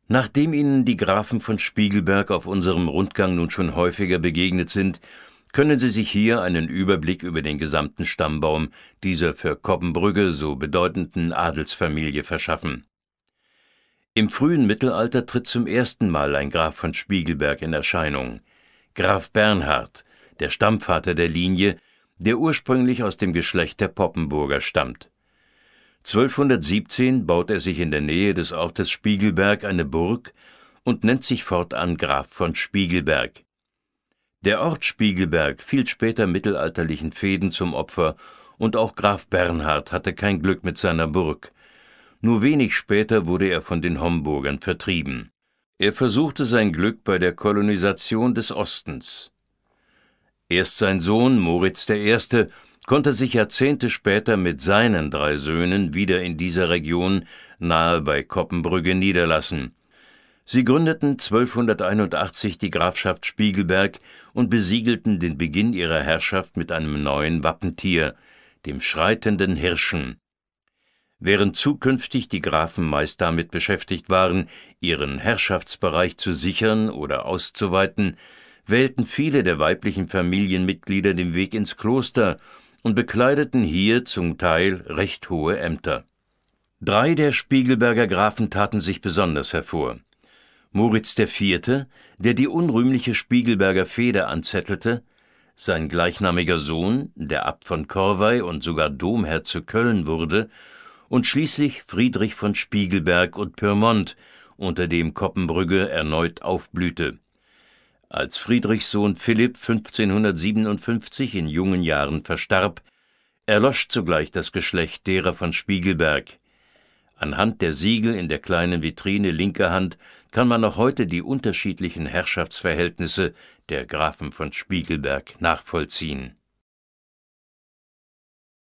Nachdem Ihnen die Grafen von Spiegelberg auf unserem Rundgang nun schon häufiger begegnet sind, können Sie sich hier einen Überblick über den gesamten Stammbaum dieser für Coppenbrügge so bedeutenden Adelsfamilie verschaffen. Im frühen Mittelalter tritt zum ersten Mal ein Graf von Spiegelberg in Erscheinung, Graf Bernhard, der Stammvater der Linie, der ursprünglich aus dem Geschlecht der Poppenburger stammt. 1217 baut er sich in der Nähe des Ortes Spiegelberg eine Burg und nennt sich fortan Graf von Spiegelberg. Der Ort Spiegelberg fiel später mittelalterlichen Fehden zum Opfer, und auch Graf Bernhard hatte kein Glück mit seiner Burg. Nur wenig später wurde er von den Homburgern vertrieben. Er versuchte sein Glück bei der Kolonisation des Ostens. Erst sein Sohn Moritz I. konnte sich Jahrzehnte später mit seinen 3 Söhnen wieder in dieser Region nahe bei Coppenbrügge niederlassen. Sie gründeten 1281 die Grafschaft Spiegelberg und besiegelten den Beginn ihrer Herrschaft mit einem neuen Wappentier, dem schreitenden Hirschen. Während zukünftig die Grafen meist damit beschäftigt waren, ihren Herrschaftsbereich zu sichern oder auszuweiten, wählten viele der weiblichen Familienmitglieder den Weg ins Kloster und bekleideten hier zum Teil recht hohe Ämter. 3 der Spiegelberger Grafen taten sich besonders hervor: Moritz IV., der die unrühmliche Spiegelberger Fehde anzettelte, sein gleichnamiger Sohn, der Abt von Corvey und sogar Domherr zu Köln wurde, und schließlich Friedrich von Spiegelberg und Pyrmont, unter dem Coppenbrügge erneut aufblühte. Als Friedrichs Sohn Philipp 1557 in jungen Jahren verstarb, erlosch zugleich das Geschlecht derer von Spiegelberg. Anhand der Siegel in der kleinen Vitrine linker Hand kann man noch heute die unterschiedlichen Herrschaftsverhältnisse der Grafen von Spiegelberg nachvollziehen.